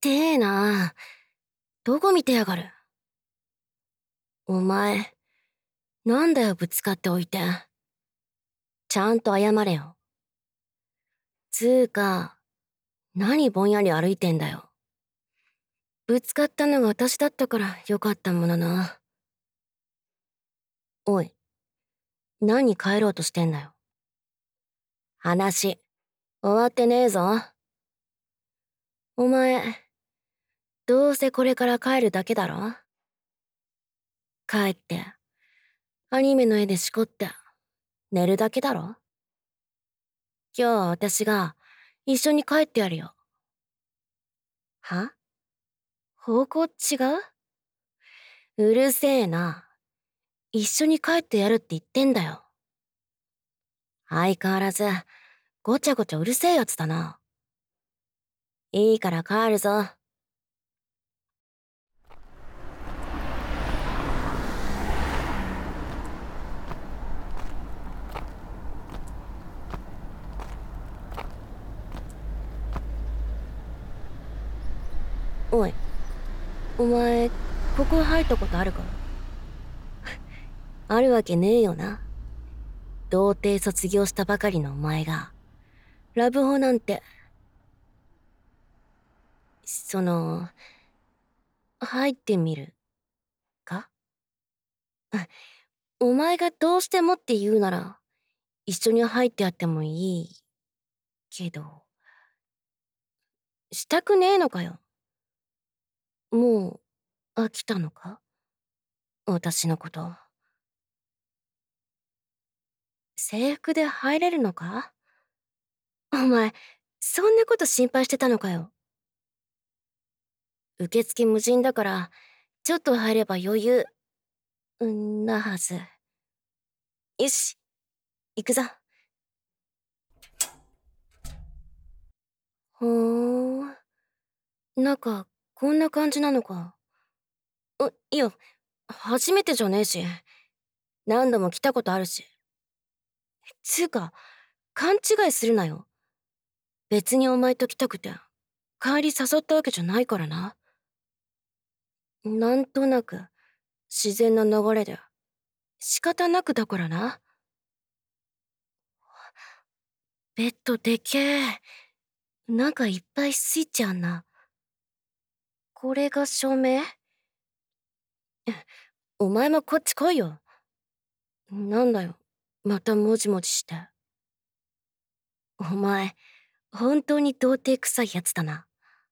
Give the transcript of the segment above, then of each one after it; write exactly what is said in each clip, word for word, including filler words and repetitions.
てえな。どこ見てやがる。お前、なんだよぶつかっておいて。ちゃんと謝れよ。つーか、何ぼんやり歩いてんだよ。ぶつかったのが私だったからよかったものな。おい、何帰ろうとしてんだよ。話、終わってねえぞ。お前、どうせこれから帰るだけだろ。帰って、アニメの絵でしこって、寝るだけだろ。今日は私が一緒に帰ってやるよ。は？方向違う？うるせえな。一緒に帰ってやるって言ってんだよ。相変わらず、ごちゃごちゃうるせえやつだな。いいから帰るぞ。おい、お前、ここ入ったことあるか？あるわけねえよな。童貞卒業したばかりのお前が、ラブホなんて。その、入ってみるか？お前がどうしてもって言うなら、一緒に入ってやってもいいけど、したくねえのかよ。もう飽きたのか？私のこと。制服で入れるのか？お前、そんなこと心配してたのかよ。受付無人だから、ちょっと入れば余裕、んなはず。よし、行くぞ。ほーん。中、こんな感じなのか。う、いや、初めてじゃねえし。何度も来たことあるし。つうか、勘違いするなよ。別にお前と来たくて、帰り誘ったわけじゃないからな。なんとなく、自然な流れで、仕方なくだからな。ベッドでけえ。なんかいっぱいスイッチあんな。これが照明？お前もこっち来いよ。なんだよ、またもじもじして。お前、本当に童貞臭いやつだな。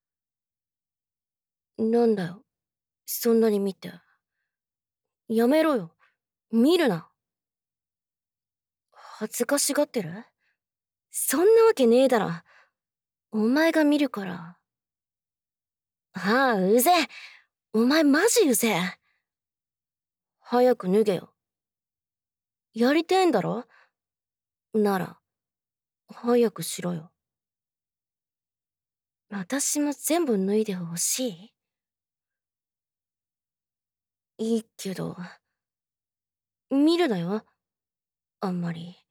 なんだよ、そんなに見て。やめろよ、見るな。恥ずかしがってる？そんなわけねえだろ。お前が見るから。ああ、うぜえ。お前マジうぜえ。早く脱げよ。やりてえんだろ？なら、早くしろよ。私も全部脱いでほしい？いいけど、見るなよ、あんまり。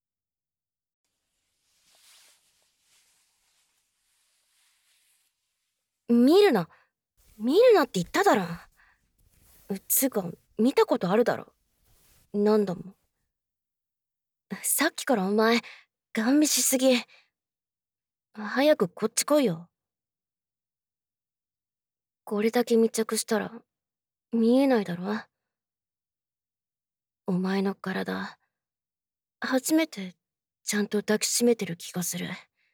見るな。見るなって言っただろ。つうか、見たことあるだろ。何度も。さっきからお前、ガン見しすぎ。早くこっち来いよ。これだけ密着したら、見えないだろ。お前の体、初めてちゃんと抱きしめてる気がする。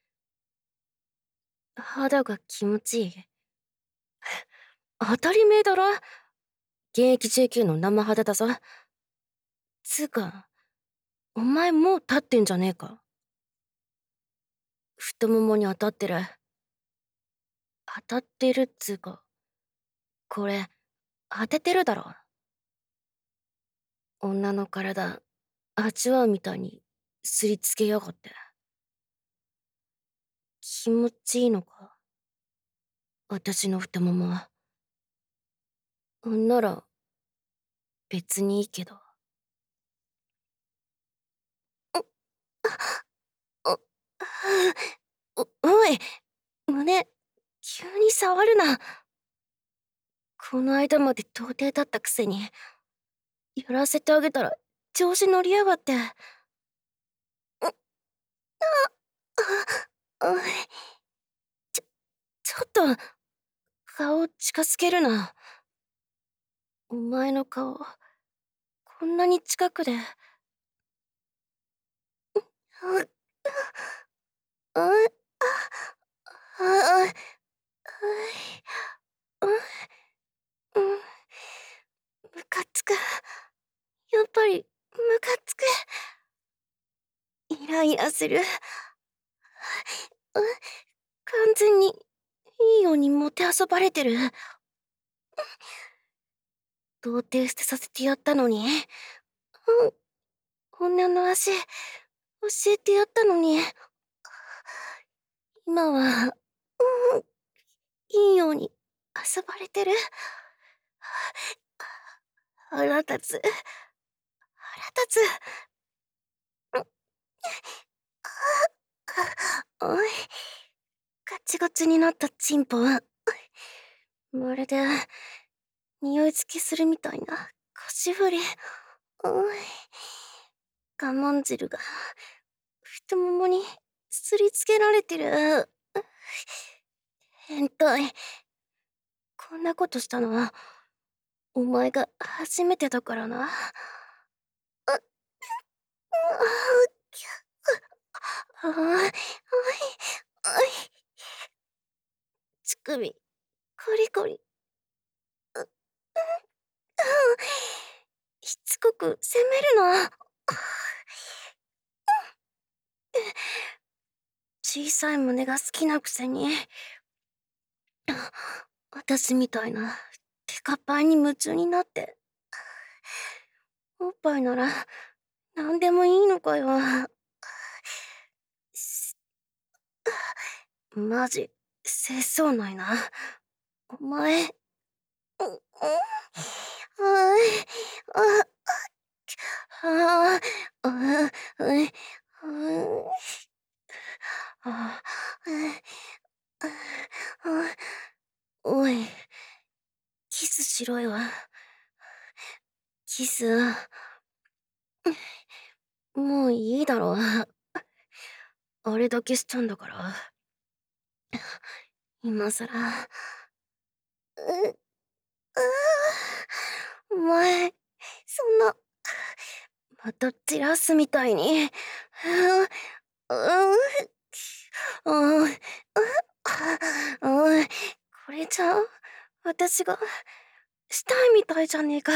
肌が気持ちいい。当たり前だろ。現役 ジェーキュー の生肌だぞ。つうか、お前もう立ってんじゃねえか。太ももに当たってる。当たってるっつうか、これ、当ててるだろ。女の体、味わうみたいに、すりつけやがって。気持ちいいのか、私の太ももは。なら、別にいいけど。お、お、おい、胸、 急に触るな。この間まで童貞だったくせに、やらせてあげたら調子乗りやがって。う、あ、あ、う、ちょ、ちょっと、顔近づけるな。お前の顔、こんなに近くで。う、う、う、あ、あ、あ、う、うん、ムカつく。やっぱり、ムカつく。イライラする。う、完全に、いいようにもてあそばれてる。童貞捨てさせてやったのに。うん、女の足、教えてやったのに。今は、うん、いいように遊ばれてる。腹立つ。腹立つ。おい、ガチガチになったチンポ。まるで、匂い付きするみたいな腰振り。おい、我慢汁が、太ももにすりつけられてる。変態。こんなことしたのは、お前が初めてだからな。あ、あ、あ、おい、おい、乳首、コリコリ。う、うん、しつこく責めるな。小さい胸が好きなくせに、私みたいなテカパイに夢中になって。おっぱいなら何でもいいのかよ。マジ、清掃ないな。お前、うん、うん、あい、あ、あ、あ、う、う、う、あ、う、あ、おい、キスしろよ。キス、もういいだろ。あれだけしたんだから。今さら。う、う、お前、そんな、またじらすみたいに。う、う、う、う、おい、これじゃ、私が、したいみたいじゃねえか。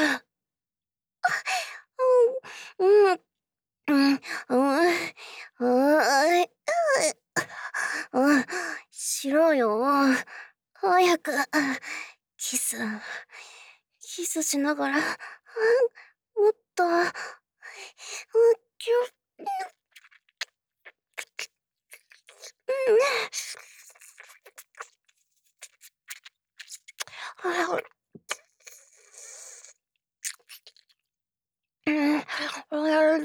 うん、うん、うん、うん、うん、うん、しろよ。早く、キス、キスしながら、もっと、うん、キュッ、うん、うん、うん、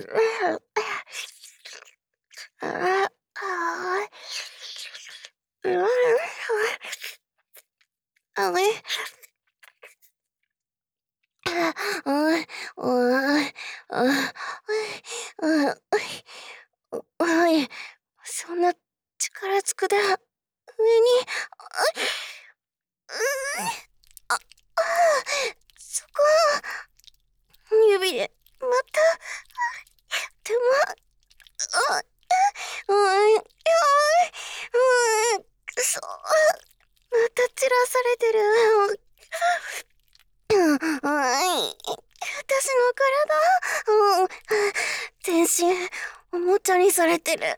ああ、うん、あれ、おい、おい、あ、おい、おい、そんな力ずくで上に、あ、あ、そこ、指で、また、でも、あ、おい、おい、おい、くそ、また散らされてる。うん、おい、私の体、うん、全身、おもちゃにされてる。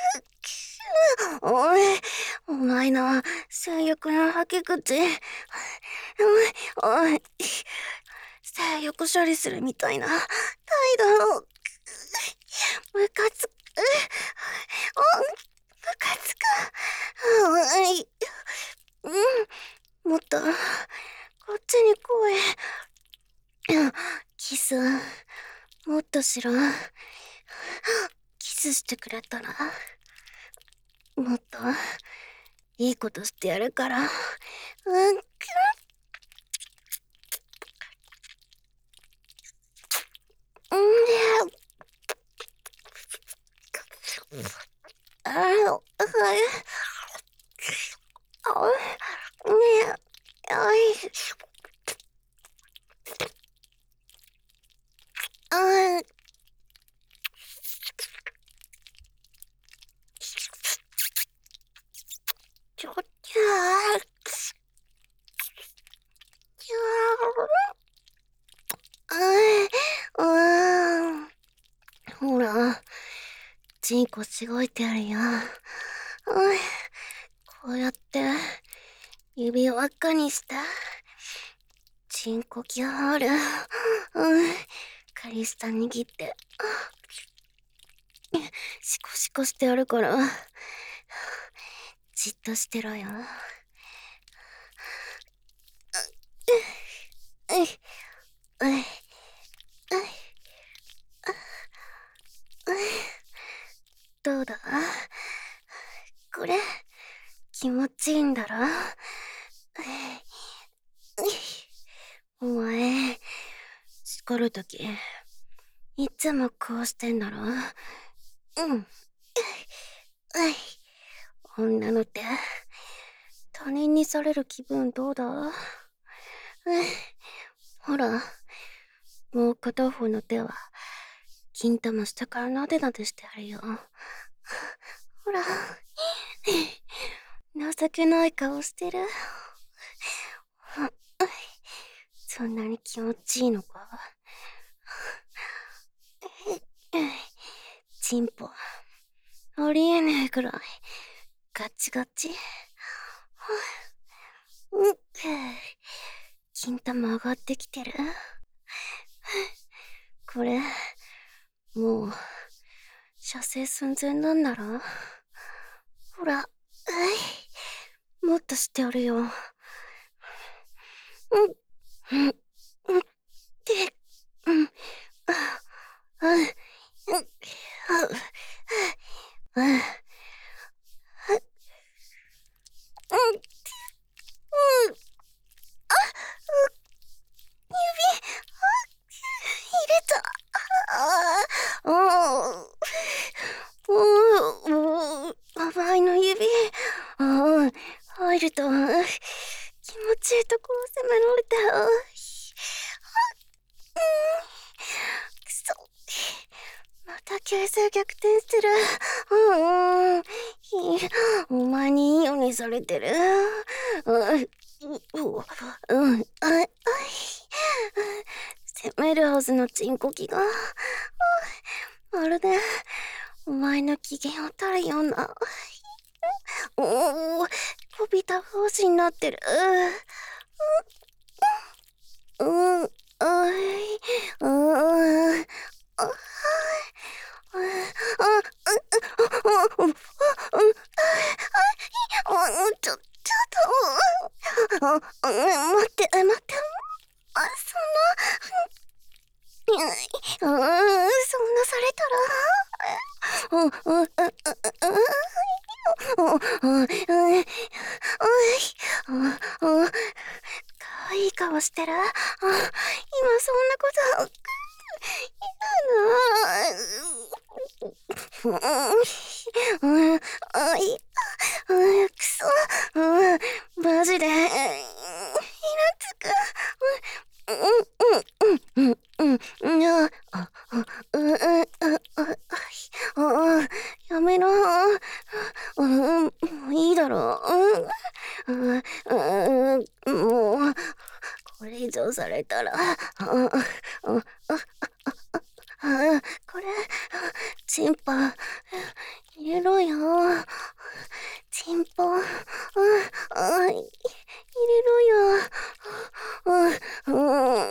おい、お前の性欲の吐き口、おい、おい、性欲処理するみたいな態度、ムカつく、お、ムカつく、おい、うん、もっと、こっちに来い。キス、もっとしろ。キスしてくれたら、もっと、 いいことしてやるから。うん、くうん、あ、はい。あ、ねえ、あい、あ、ちょっと、ちょ、あ、うん、ほら、チンコしごいてあるよ。うん、こうやって、指輪輪っかにした。チンコキャール。うん、カリスタ握って、シコシコしてやるから、じっとしてろよ。うい、うい、どうだこれ、気持ちいいんだろお前、叱るとき、いつもこうしてんだろうん。女の手、他人にされる気分どうだほら、もう片方の手は、金玉下からなでなでしてあるよ。ほら、情けない顔してる。そんなに気持ちいいのかチンポ、ありえねえくらい、ガチガチ。うん、金玉上がってきてる。これ、もう、射精寸前なんだろほら、もっとしてやるよ。うん、うん、うん、で、うん、あ、うん、うん、うん、うん、うん、あ、指、入れた。ああ、うん、うん、甘いの指。ああ、入ると、気持ちいいところ攻められた。くそ。また形勢逆転してる。うんうん。いい。お前にいいようにされてる。うん。うん。あ、あい。攻めるはずのチンコキが、まるで、お前の機嫌を取るような。おお、こびた拍子になってる。うん、うん、あい、うん、あ、あ、あ、あ、あ、ちょ、ちょっと、あ、待って、待って、あ、そんな、うん、そんなされたら、うん、うん、うん、うん、うん、うん、うん、かわいい顔してる。あ、今そんなこと、うん、うん、あい、うん、くそ、うん、マジで、イラつく。うん、うん、うん、うん、うん、あ、あ、うん、うん、うん、やめろ。うん、もういいだろう。うん、うん、もう、これ以上されたら、うん、うん、あ、これ、チンポ、入れろよ。チンポ、うん、あ、入れろよ。うん、うん、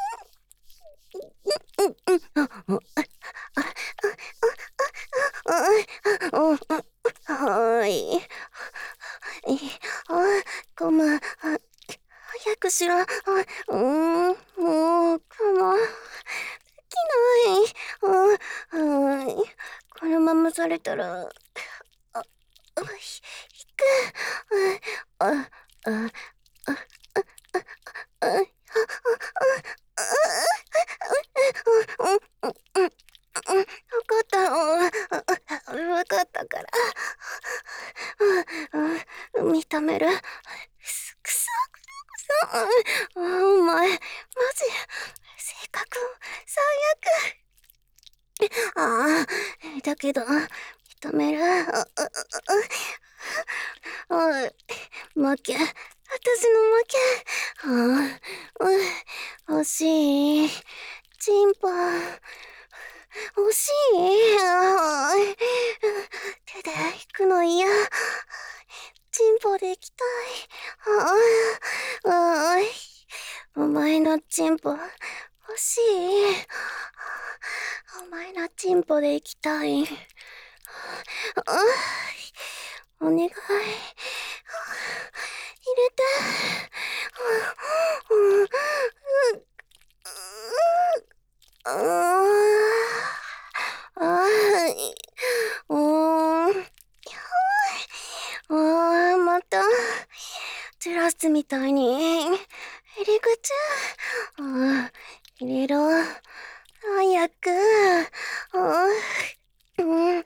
はい。あ、ごめん。早くしろ。あ、うん、もう、我慢できない。うん、このままされたら、あ、ひ、引く。 あ、あ、わかった。わかったから。認める。くそくそ。お前、マジ、性格、最悪。ああ、だけど、認める。おい、負け。私の負け。ああ、惜しい。チンポ。惜しい。ああ、手で引くの嫌。チンポで行きたい。ああ、ああ、お前のチンポ欲しい。お前のチンポで行きたい。ああ、お願い。入れて。ああ、おー、ああ、また、ジュラスみたいに、入り口、ああ、入れろ、早く、ああ、うん、うん、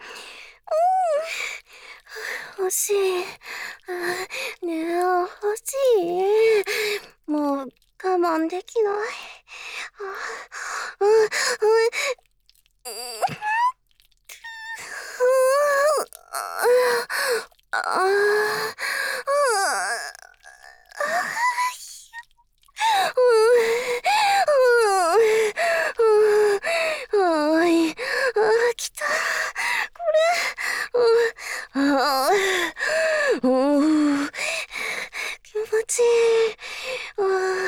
欲しい、あねえ、欲しい、もう、我慢できない、ああ、ああ、ああ、おい、ああ、来た。これ、ああ、おー、気持ちいい。あ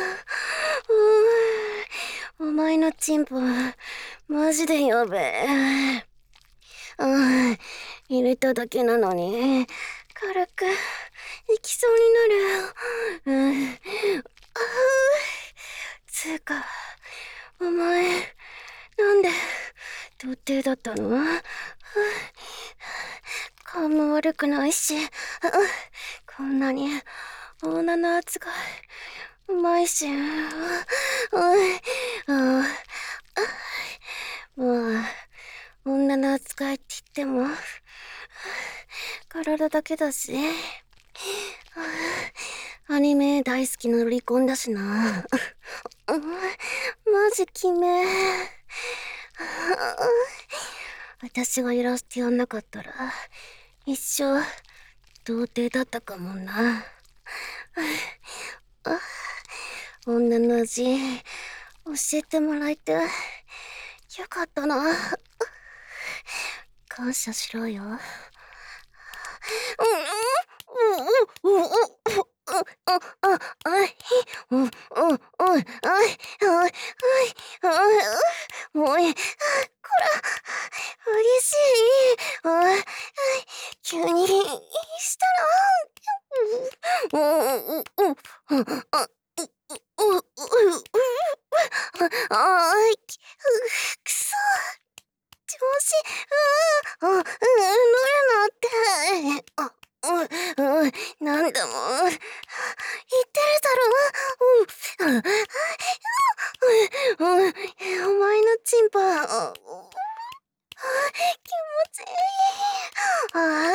あ、お前のチンポ、マジでやべえ。ああ、入れただけなのに、軽く、いきそうになる。うん、ああ、つうか、お前、なんで、童貞だったの？顔も悪くないし、こんなに女の扱いうまいし、まあ、女の扱いって言っても、体だけだし、アニメ大好きのロリコンだしな。マジ決め。私がやらせてやんなかったら、一生、童貞だったかもな。女の味、教えてもらえて、よかったな。感謝しろよ。おい、こら、激しい。急にしたら、あーい、くそ、調子、うー、うん、乗るなって。あ、うん、うん、なんだもん。言ってるだろ。うん、うん、お前のチンパ、気持ちいい。あ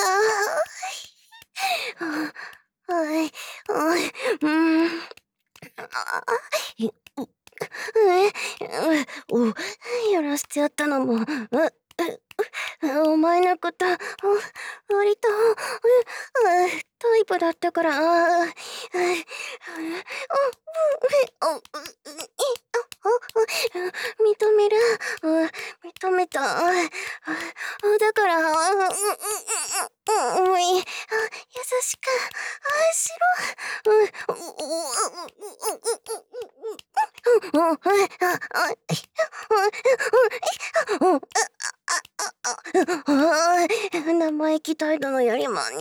あ、はい、はい、うん。あお、やらしてやったのも、お前のこと、割と、タイプだったから、認める、認めた。だから、優しく愛しろ。生意気態度のやりまんに。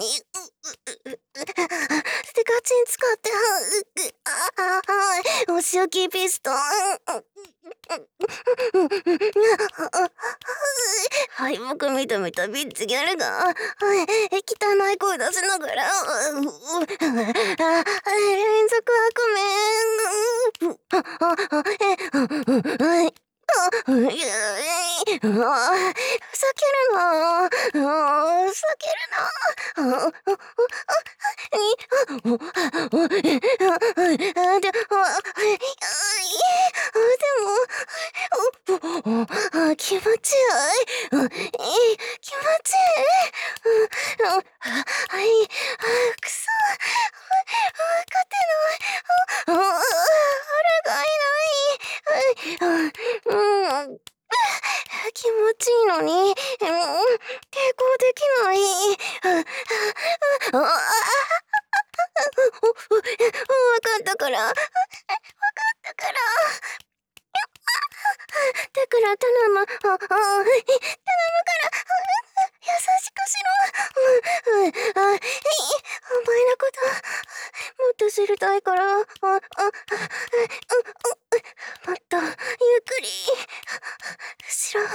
ステカチン使って、お仕置きピストン。敗北く見た見たビッチギャルが、汚い声出しながら、連続悪夢。ふざけるな。ふざけるな。でも、気持ちいい。気持ちいい。はい、くそ。勝てない。あれがいない。うん。気持ちいいのに、うん、抵抗できない。わかったから、わかったから。だから頼む、頼むから、優しくしろ。お前のこと、もっと知りたいから、もっとゆっくりしろ。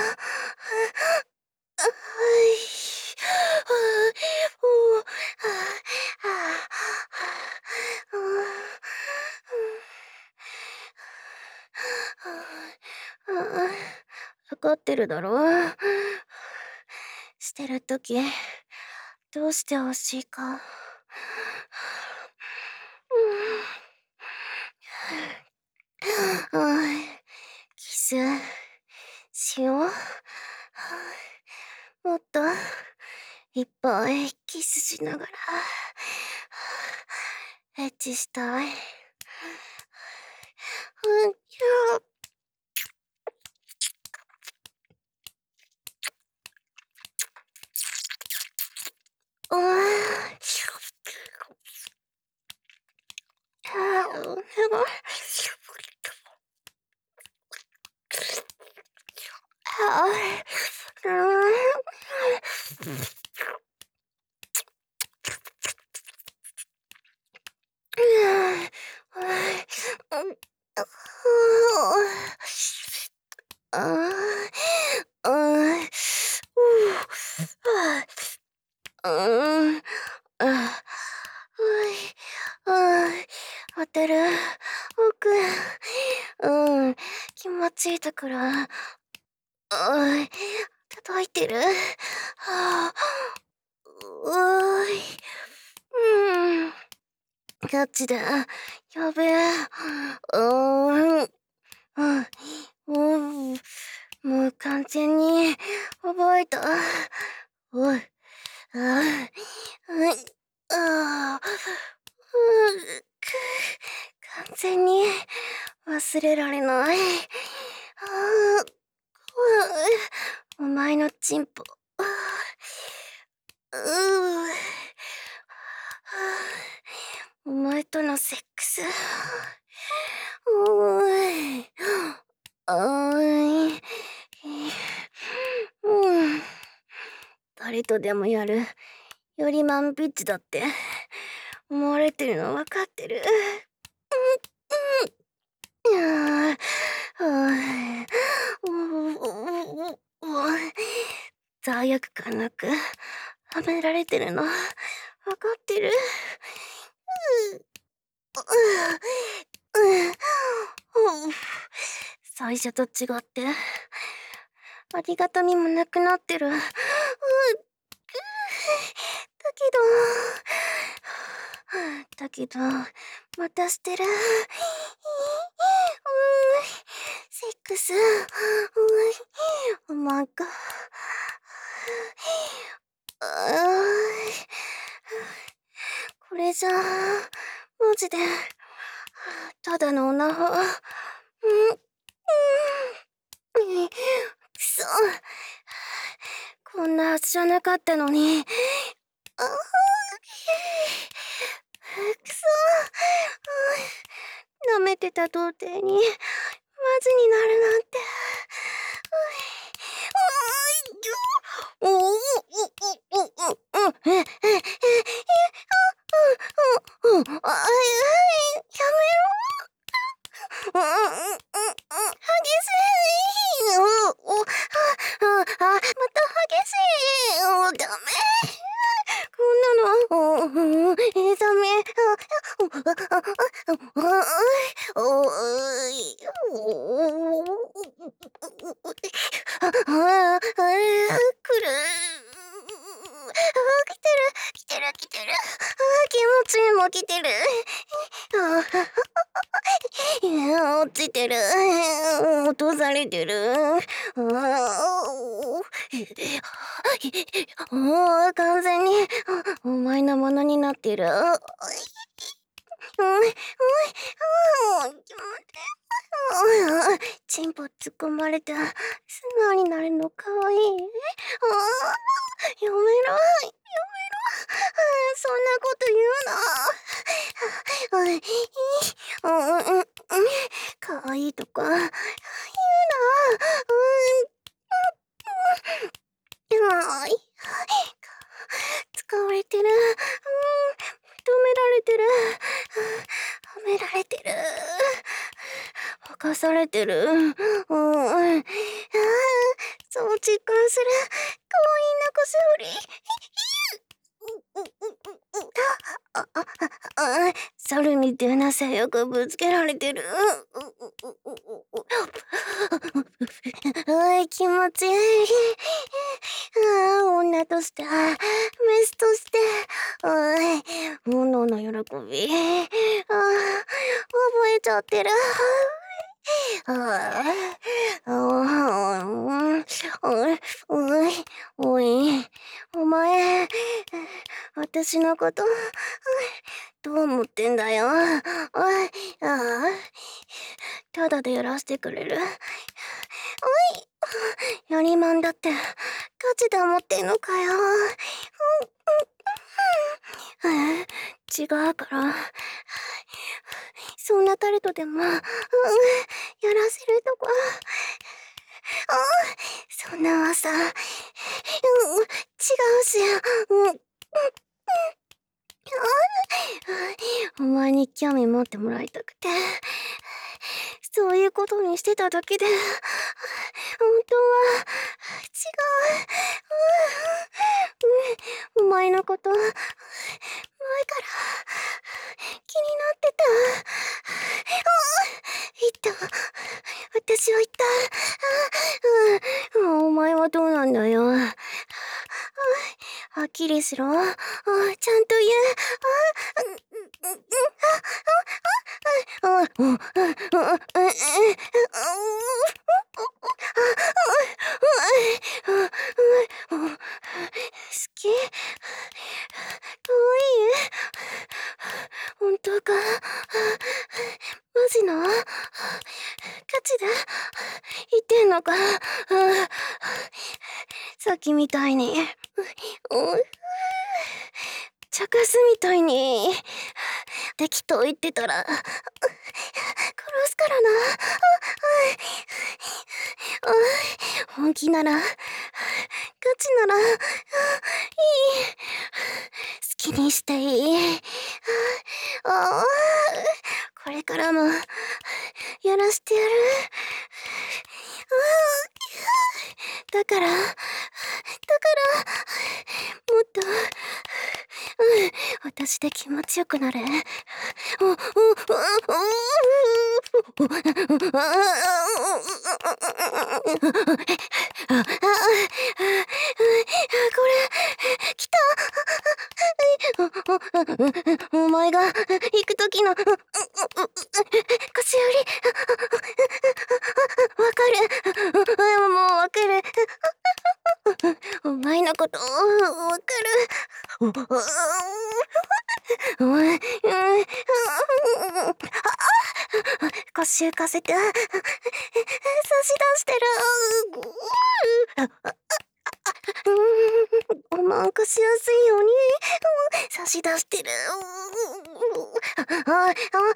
わかってるだろ。してるときどうしてほしいか。キスしよう。もっといっぱいキスしながらエッチしたい。ホテル奥、うん、気持ちいいところ、叩いてる。はあ、うい、うん、ガチだ、やべえ、うん、うん、もう完全に覚えた。おい、ああ、ああ、完全に忘れられない。ああ、お前のチンポ。お前とのセックス。おい。おい。うん。誰とでもやるよりマンビッチだって思われてるの分かってる。罪悪感なくはめられてるの分かってる。最初と違ってありがたみもなくなってる。だけどだけどまたしてる。セックスおまんか。これじゃマジでただの女ほ。くそ、こんなはずじゃなかったのに。くそ、舐めてた童貞にマジになるなんて。おおおおおおおえええやめろ。激しい。また激しい。 ああ、来る。来てる、来てる、来てる。気持ちいいも来てる。落ちてる。落とされてる。もう完全にお前のものになってる。チンポ突っ込まれて素直になるのかわいい。やめろ、やめろ。そんなこと言うな。かわいいとか言うな。使われてる。認められてる。褒められてる。犯されてる。うん。そう実感する。かわいいなこしおり。あ、あ、あ、猿みたいな性欲ぶつけられてる。あ、気持ちいい。あ、女として、メスとして、炎の喜び。あ、覚えちゃってる。ああ、おい、おい、お前、私のこと、どう思ってんだよ。おい、ああ、ただでやらせてくれる。おい、やりまんだって、ガチで思ってんのかよ。違うから、そんなタルトでも、やらせるとか、そんな噂、違うし、お前に興味持ってもらいたくて、そういうことにしてただけで、本当は、違う。お前のこと、前から気になってた。言った。私は言った。お前はどうなんだよ。はっきりしろ。ちゃんと言え。好き？かわいい？本当か？マジの？ガチで言ってんのか？さっきみたいに茶化すみたいに適当言ってたら殺すからな。本気なら、ガチならいい。好きにしていい。ああ、これからもやらしてやる。だから、だから、もっと、私で気持ちよくなれ。これ、来た。お前が行くときの、腰より、わかる。もうわかる。お前のことわかる。腰浮かせて差し出してる。おまんかしやすいように差し出してる。体が完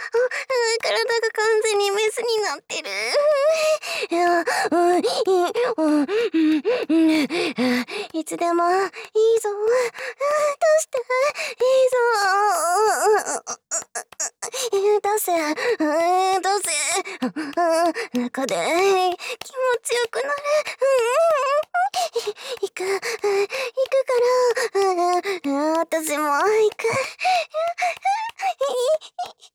全にメスになってる。いつでもいいぞ。出していいぞ。出せ出せ。中で気持ちよくなる。行く行くから私も行く。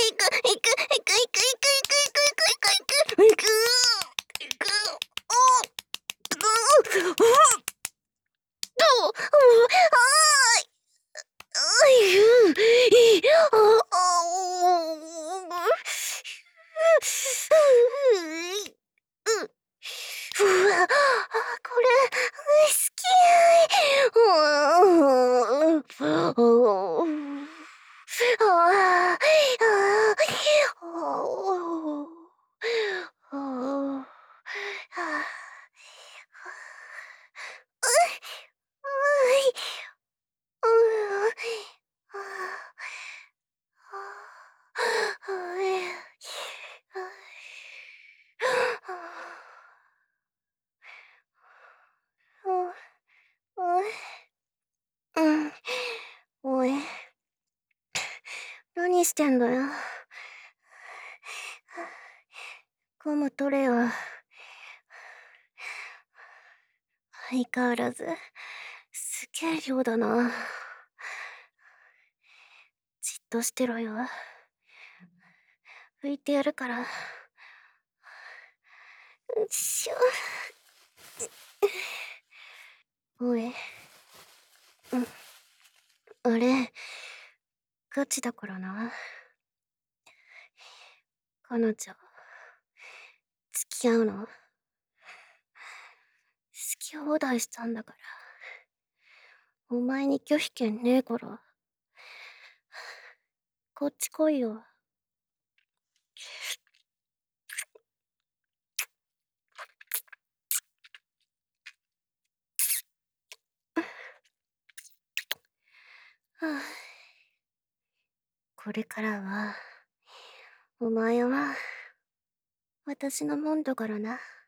おい、何してんだよ。ゴム取れよ。相変わらずすげえ量だな。じっとしてろよ。拭いてやるから。うっしょ。おい、うん、あれガチだからな。彼女付き合うの好き放題したんだから、お前に拒否権ねえから、こっち来いよ。はあ、これからはお前は私のもんだからな。